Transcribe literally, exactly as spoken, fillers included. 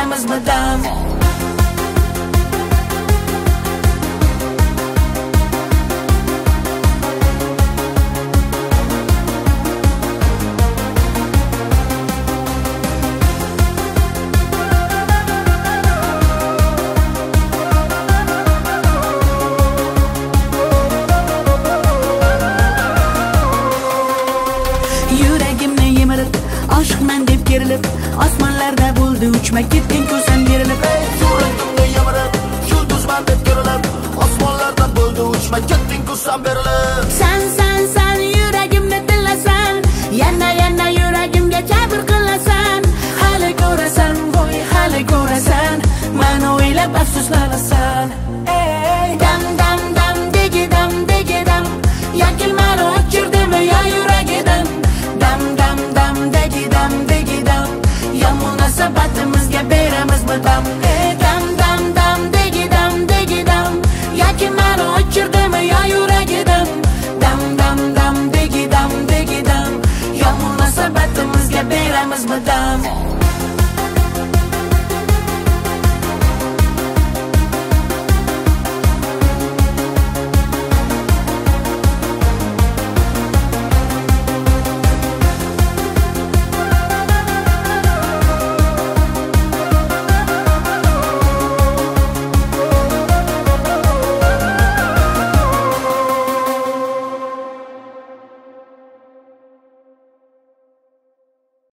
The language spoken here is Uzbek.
beramizmi dam? Yuragimni yemirib, oshqman deb kerilib, osmonlarda bo'ldi uchma ketding ko'zim berilib. Yuragimni yemirib, yulduzman deb kerilib, osmonlarda bo'ldi uchma ketding ko'zim berilib. San san san yuragimni tillasan, yana yana yuragimga jabr qilasan. Hali ko'rasan, voy hali ko'rasan, meni o'ylab afsuslanasan. Ey dam dam dam degidam degidam, yakilmani o'chirdimi yo yuragidan? Dam dam dam degidam degidam, yomon munosabatimizga beramizmi dam?